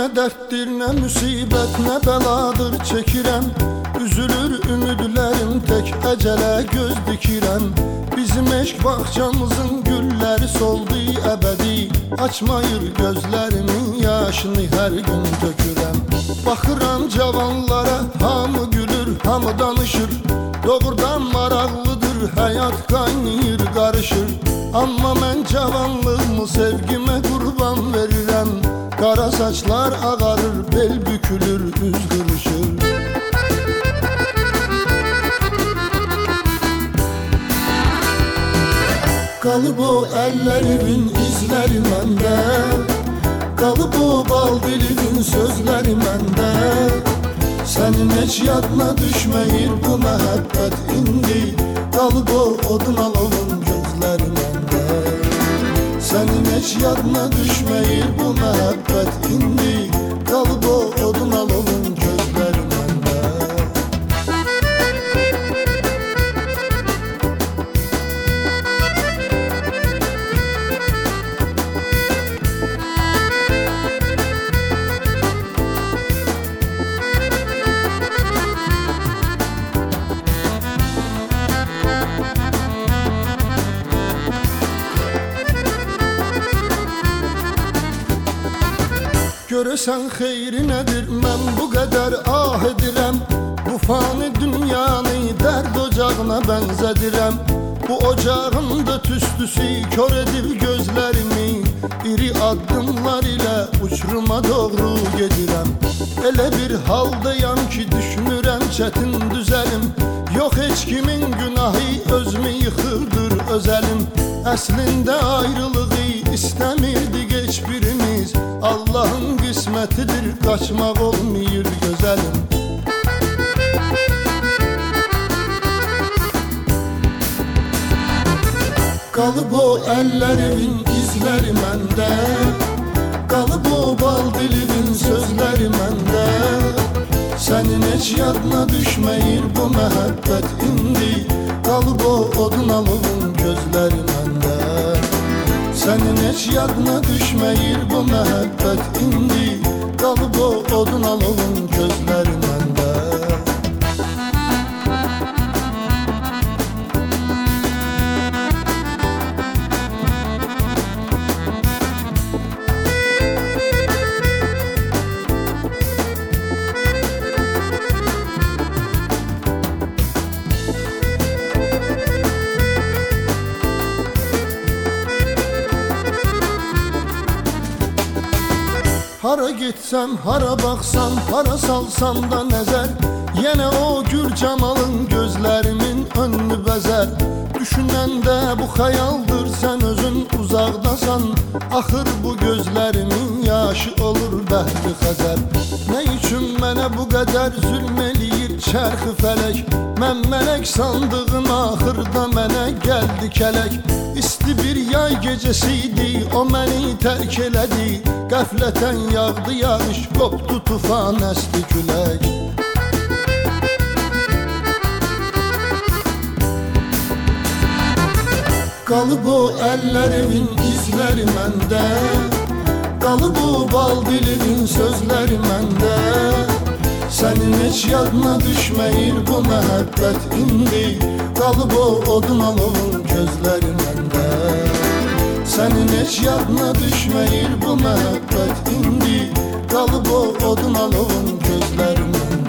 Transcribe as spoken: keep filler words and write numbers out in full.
ne derttir, ne musibet, ne beladır çekirem. Üzülür ümidlerim, tek ecele göz dikirem. Bizim eşk bahçamızın gülleri soldu ebedi. Açmayır gözlerimin yaşını her gün dökürem. Bakıram cavanlara, hamı gülür, hamı danışır. Doğrudan maraqlıdır, hayat kaynayır, karışır. Amma mən cavanlığımı sevgime kurban verirəm. Qara saçlar ağarır, bel bükülür, üz qırışır. Qalıb o əllərimin izləri məndə, qalıb o bal dilimin sözləri məndə. Sənin heç yadına düşməyir bu məhəbbət indi. Qalıb o odun alovun gözləri məndə. Sənin heç yadına düşməyir bu məhəbbət indi. Qalıb o odun alovun gözləri məndə. Görəsən xeyri nədir, mən bu qədər ah edirəm. Bu fani dünyanı dərd ocağına bənzədirəm. Bu ocağın da tüstüsü kör edib gözlərimi. İri addımlar ilə uçuruma doğru gedirəm. Elə bir haldayam ki düşünürəm çətin düzəlim. Yox heç kimin günahı, özümü yıxırdır özəlim. Əslində ayrılığı istəmirdik heç birimiz. Allah'ın qismətidir, qaçmaq olmayır gözəlim. Qalıb o əllərimin izləri məndə, qalıb o bal dilimin sözləri məndə. Sənin heç yadına düşməyir bu məhəbbət indi. Qalıb o odun alovun gözləri məndə. Sənin heç yadına düşməyir bu məhəbbət indi. Qalıb o odun alovun gözləri məndə. Hara gitsəm, hara baxsam, hara salsam da nəzər. Yenə o gür camalın gözlərimin önünü bəzər. Düşünəndə bu xəyaldır, sən özün uzaqdasan. Axır bu gözlərimin yaşı olur bəhri xəzər. Nə üçün mənə bu qədər zülm eləyir çərxi fələk? Mən mələk sandığım axırda mənə gəldi kələk. İsti bir yay gecəsiydi, o məni tərk elədi. Qəflətən yağdı yağış, qopdu tufan, əsdi külək. Qalıb o əllərimin izləri məndə, qalıb o bal dilimin sözləri məndə. Sənin heç yadına düşməyir bu məhəbbət indi. Qalıb o odun alovun gözləri məndə. Sənin heç yadına düşməyir bu məhəbbət indi. Qalıb o odun alovun gözləri məndə.